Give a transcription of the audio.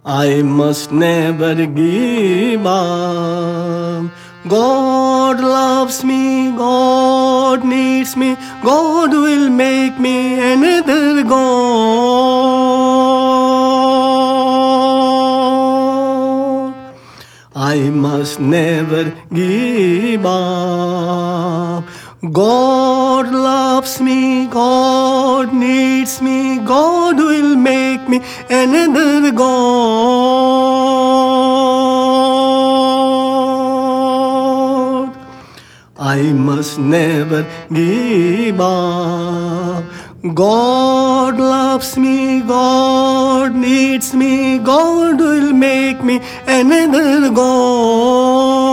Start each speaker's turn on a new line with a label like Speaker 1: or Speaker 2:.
Speaker 1: I must never give up. God loves me, God needs me, God will make me another God. I must never give up. God loves me, God needs me, God will make me another God. I must never give up. God loves me, God needs me, God will make me another God.